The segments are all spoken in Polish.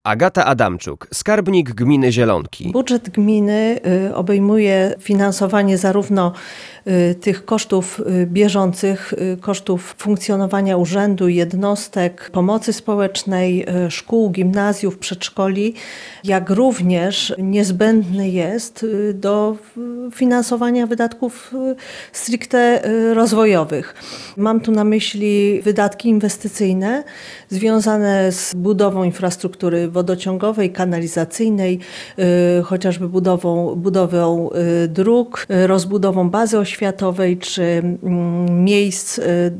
Agata Adamczuk, skarbnik gminy Zielonki. Budżet gminy obejmuje finansowanie zarówno tych kosztów bieżących, kosztów funkcjonowania urzędu, jednostek, pomocy społecznej, szkół, gimnazjów, przedszkoli, jak również niezbędny jest do finansowania wydatków stricte rozwojowych. Mam tu na myśli wydatki inwestycyjne związane z budową infrastruktury wodociągowej, kanalizacyjnej, chociażby budową dróg, rozbudową bazy oświatowej czy miejsc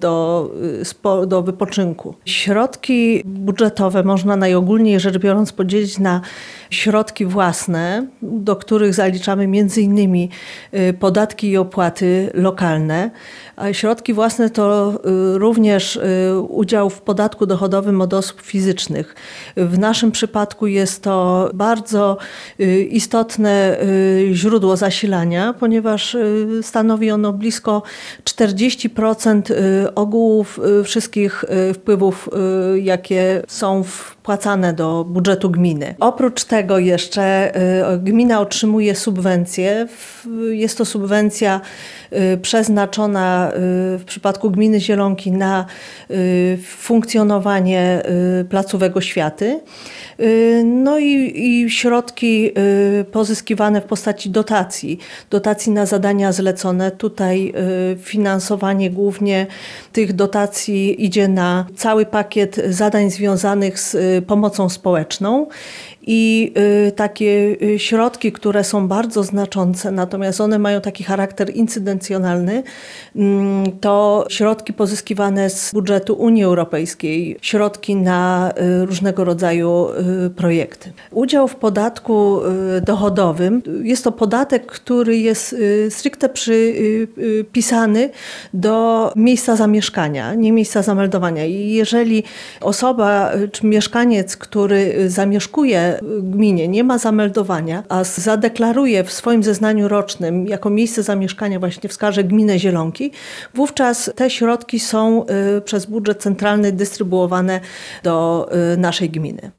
do wypoczynku. Środki budżetowe można najogólniej rzecz biorąc podzielić na środki własne, do których zaliczamy m.in. podatki i opłaty lokalne. A środki własne to również udział w podatku dochodowym od osób fizycznych. W naszym przypadku jest to bardzo istotne źródło zasilania, ponieważ stanowi ono blisko 40% ogółów wszystkich wpływów, jakie są wpłacane do budżetu gminy. Oprócz tego jeszcze gmina otrzymuje subwencję. Jest to subwencja przeznaczona w przypadku gminy Zielonki na funkcjonowanie placówek oświaty. No i środki pozyskiwane w postaci dotacji na zadania zlecone. Tutaj finansowanie głównie tych dotacji idzie na cały pakiet zadań związanych z pomocą społeczną. I takie środki, które są bardzo znaczące, natomiast one mają taki charakter incydencjonalny, to środki pozyskiwane z budżetu Unii Europejskiej, środki na różnego rodzaju projekty. Udział w podatku dochodowym jest to podatek, który jest stricte przypisany do miejsca zamieszkania, nie miejsca zameldowania. I jeżeli osoba czy mieszkaniec, który zamieszkuje w gminie, nie ma zameldowania, a zadeklaruje w swoim zeznaniu rocznym jako miejsce zamieszkania właśnie wskaże gminę Zielonki, wówczas te środki są przez budżet centralny dystrybuowane do naszej gminy.